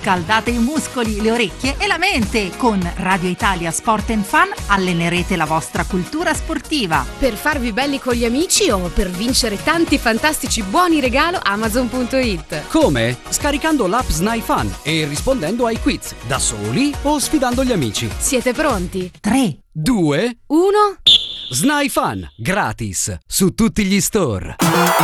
Scaldate i muscoli, le orecchie e la mente. Con Radio Italia Sport and Fun allenerete la vostra cultura sportiva. Per farvi belli con gli amici o per vincere tanti fantastici buoni regalo, Amazon.it. Come? Scaricando l'app SNAI Fun e rispondendo ai quiz, da soli o sfidando gli amici. Siete pronti? 3, 2, 1. SNAI Fun, gratis, su tutti gli store.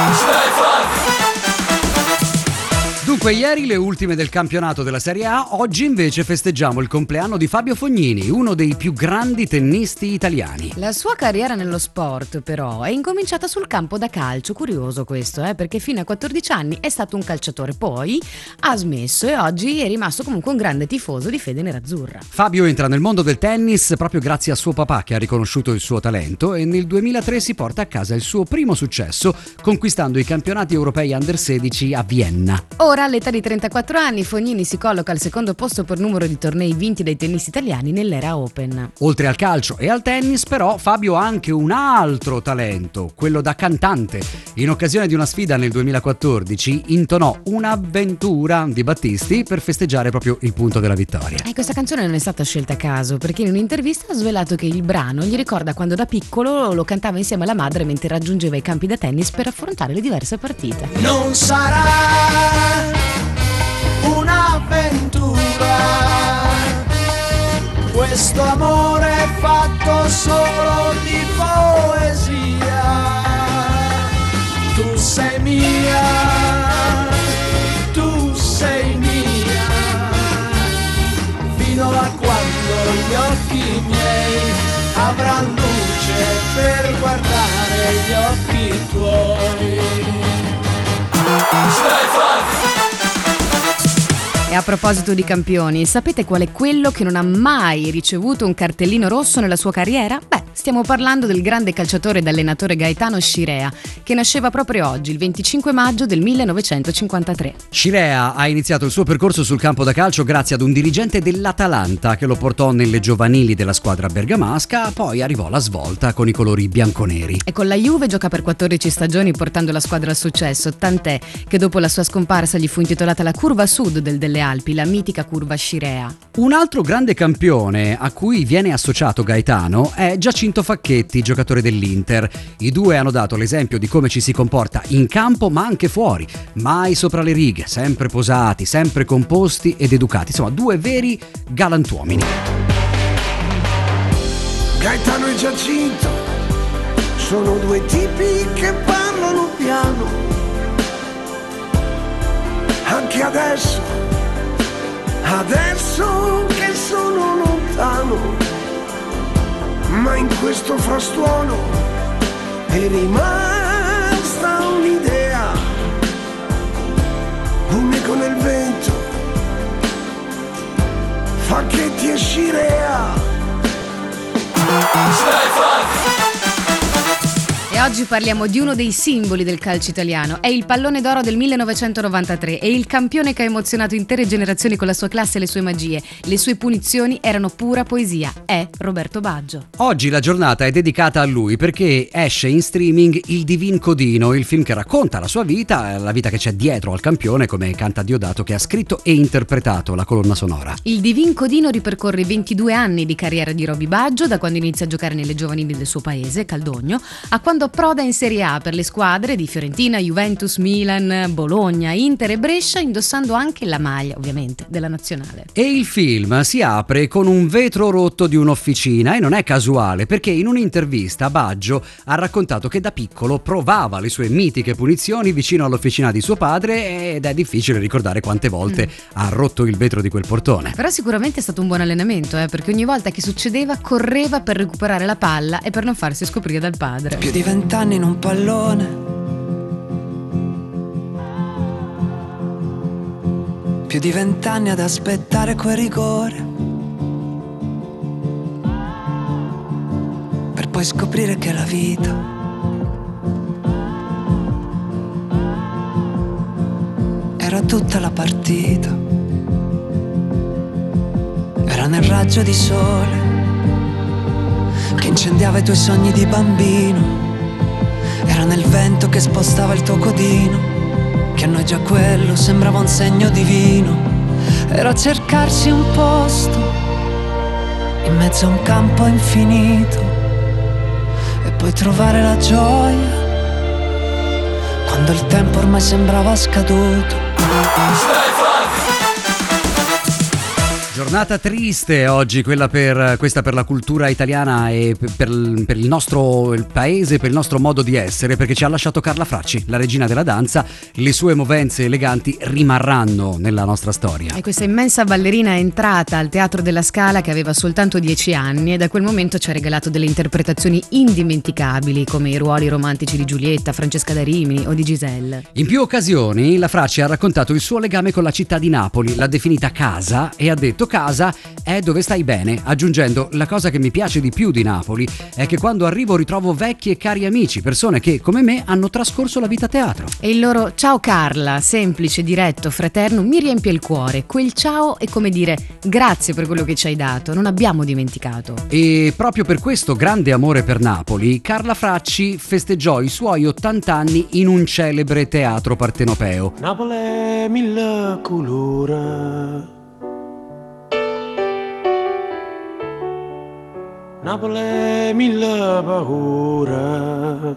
Dunque, ieri le ultime del campionato della Serie A, oggi invece festeggiamo il compleanno di Fabio Fognini, uno dei più grandi tennisti italiani. La sua carriera nello sport, però, è incominciata sul campo da calcio. Curioso questo, perché fino a 14 anni è stato un calciatore, poi ha smesso e oggi è rimasto comunque un grande tifoso di fede nerazzurra. Fabio entra nel mondo del tennis proprio grazie a suo papà, che ha riconosciuto il suo talento, e nel 2003 si porta a casa il suo primo successo, conquistando i campionati europei Under 16 a Vienna. Ora, all'età di 34 anni, Fognini si colloca al secondo posto per numero di tornei vinti dai tennisti italiani nell'era Open. Oltre al calcio e al tennis, però, Fabio ha anche un altro talento, quello da cantante. In occasione di una sfida nel 2014 intonò Un'avventura di Battisti per festeggiare proprio il punto della vittoria. E questa canzone non è stata scelta a caso, perché in un'intervista ha svelato che il brano gli ricorda quando da piccolo lo cantava insieme alla madre mentre raggiungeva i campi da tennis per affrontare le diverse partite. Non sarà un'avventura, questo amore è fatto solo di poesia. Tu sei mia, tu sei mia, fino a quando gli occhi miei avranno luce per guardare gli occhi tuoi. E a proposito di campioni, sapete qual è quello che non ha mai ricevuto un cartellino rosso nella sua carriera? Stiamo parlando del grande calciatore ed allenatore Gaetano Scirea, che nasceva proprio oggi, il 25 maggio del 1953. Scirea ha iniziato il suo percorso sul campo da calcio grazie ad un dirigente dell'Atalanta che lo portò nelle giovanili della squadra bergamasca, poi arrivò la svolta con i colori bianconeri. E con la Juve gioca per 14 stagioni portando la squadra al successo, tant'è che dopo la sua scomparsa gli fu intitolata la curva sud delle Alpi, la mitica curva Scirea. Un altro grande campione a cui viene associato Gaetano è Giacinto Facchetti, giocatore dell'Inter. I due hanno dato l'esempio di come ci si comporta in campo ma anche fuori, mai sopra le righe, sempre posati, sempre composti ed educati, insomma due veri galantuomini. Gaetano e Giacinto sono due tipi che parlano piano, anche adesso che sono lontano, ma in questo frastuono è rimasta un'idea, un eco nel vento, Facchetti e Scirea. E oggi parliamo di uno dei simboli del calcio italiano. È il pallone d'oro del 1993 e il campione che ha emozionato intere generazioni con la sua classe e le sue magie. Le sue punizioni erano pura poesia. È Roberto Baggio. Oggi la giornata è dedicata a lui perché esce in streaming Il Divin Codino, il film che racconta la sua vita, la vita che c'è dietro al campione, come canta Diodato, che ha scritto e interpretato la colonna sonora. Il Divin Codino ripercorre i 22 anni di carriera di Roby Baggio, da quando inizia a giocare nelle giovanili del suo paese, Caldogno, a quando approda in Serie A per le squadre di Fiorentina, Juventus, Milan, Bologna, Inter e Brescia, indossando anche la maglia, ovviamente, della nazionale. E il film si apre con un vetro rotto di un'officina, e non è casuale perché in un'intervista Baggio ha raccontato che da piccolo provava le sue mitiche punizioni vicino all'officina di suo padre ed è difficile ricordare quante volte ha rotto il vetro di quel portone. Però sicuramente è stato un buon allenamento, perché ogni volta che succedeva correva per recuperare la palla e per non farsi scoprire dal padre. Più di 20 anni in un pallone, più di 20 anni ad aspettare quel rigore, per poi scoprire che la vita era tutta la partita, era nel raggio di sole che incendiava i tuoi sogni di bambino, era nel vento che spostava il tuo codino, che a noi già quello sembrava un segno divino. era cercarsi un posto in mezzo a un campo infinito e poi trovare la gioia quando il tempo ormai sembrava scaduto. Giornata triste oggi, questa per la cultura italiana e per il nostro paese, per il nostro modo di essere, perché ci ha lasciato Carla Fracci, la regina della danza. Le sue movenze eleganti rimarranno nella nostra storia. E questa immensa ballerina è entrata al Teatro della Scala che aveva soltanto 10 anni e da quel momento ci ha regalato delle interpretazioni indimenticabili come i ruoli romantici di Giulietta, Francesca da Rimini o di Giselle. In più occasioni la Fracci ha raccontato il suo legame con la città di Napoli, l'ha definita casa e ha detto: casa è dove stai bene, aggiungendo: la cosa che mi piace di più di Napoli è che quando arrivo ritrovo vecchi e cari amici, persone che come me hanno trascorso la vita a teatro. E il loro ciao Carla, semplice, diretto, fraterno, mi riempie il cuore. Quel ciao è come dire grazie per quello che ci hai dato, non abbiamo dimenticato. E proprio per questo grande amore per Napoli, Carla Fracci festeggiò i suoi 80 anni in un celebre teatro partenopeo. Napoli è mille colore, Napoli è mille paure,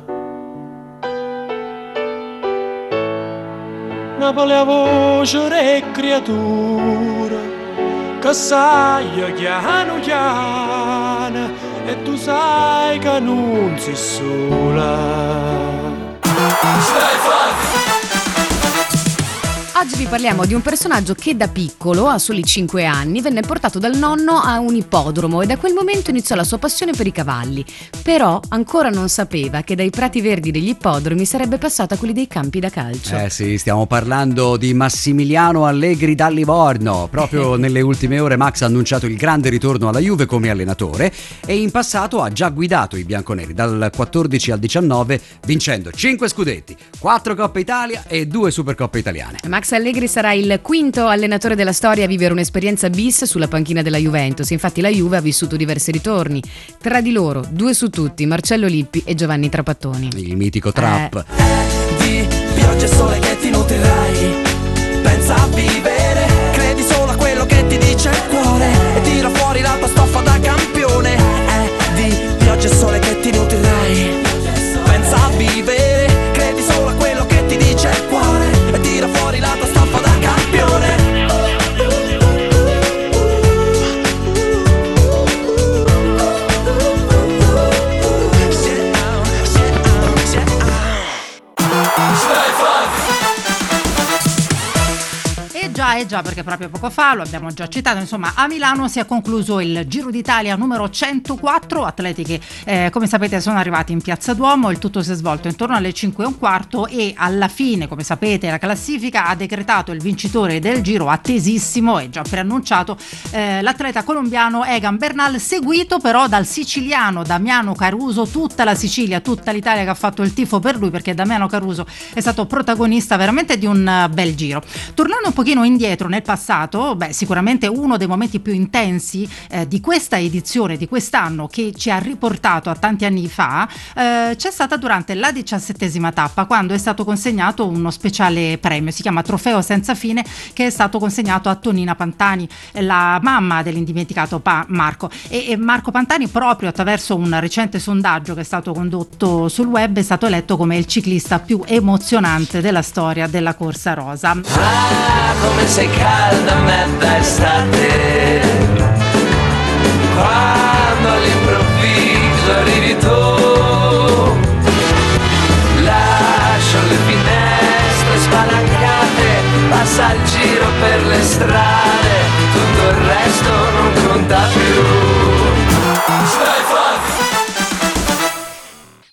Napoli è voce e creatura che sai chiano chiano e tu sai che non sei sola. Oggi vi parliamo di un personaggio che da piccolo, a soli 5 anni, venne portato dal nonno a un ippodromo e da quel momento iniziò la sua passione per i cavalli. Però ancora non sapeva che dai prati verdi degli ippodromi sarebbe passato a quelli dei campi da calcio. Sì, stiamo parlando di Massimiliano Allegri da Livorno. Proprio nelle ultime ore Max ha annunciato il grande ritorno alla Juve come allenatore e in passato ha già guidato i bianconeri dal 14 al 19, vincendo 5 scudetti, 4 Coppe Italia e 2 Supercoppe italiane. Max Allegri sarà il quinto allenatore della storia a vivere un'esperienza bis sulla panchina della Juventus. Infatti la Juve ha vissuto diversi ritorni. Tra di loro, 2 su tutti, Marcello Lippi e Giovanni Trapattoni. Il mitico Trapp. Di pioggia e sole che ti nutrerai, pensa a vivere, credi solo a quello che ti dice il cuore e tira fuori la tua stoffa da campione. Di pioggia e sole che ti nutrerai, pensa a vivere, credi solo a quello che ti dice il cuore e tira fuori la tua stoffa da campione. Già, perché proprio poco fa lo abbiamo già citato, insomma a Milano si è concluso il Giro d'Italia numero 104, atleti che come sapete sono arrivati in Piazza Duomo, il tutto si è svolto intorno alle 5:15 e alla fine, come sapete, la classifica ha decretato il vincitore del Giro, attesissimo e già preannunciato, l'atleta colombiano Egan Bernal, seguito però dal siciliano Damiano Caruso. Tutta la Sicilia, tutta l'Italia che ha fatto il tifo per lui, perché Damiano Caruso è stato protagonista veramente di un bel giro. Tornando un pochino indietro nel passato, sicuramente uno dei momenti più intensi di questa edizione, di quest'anno, che ci ha riportato a tanti anni fa, c'è stata durante la 17ª tappa, quando è stato consegnato uno speciale premio, si chiama Trofeo Senza Fine, che è stato consegnato a Tonina Pantani, la mamma dell'indimenticato Marco. E Marco Pantani, proprio attraverso un recente sondaggio che è stato condotto sul web, è stato eletto come il ciclista più emozionante della storia della corsa rosa. Come sei calda mezza estate, quando all'improvviso arrivi tu, lascio le finestre spalancate, passa il giro per le strade, tutto il resto non conta più.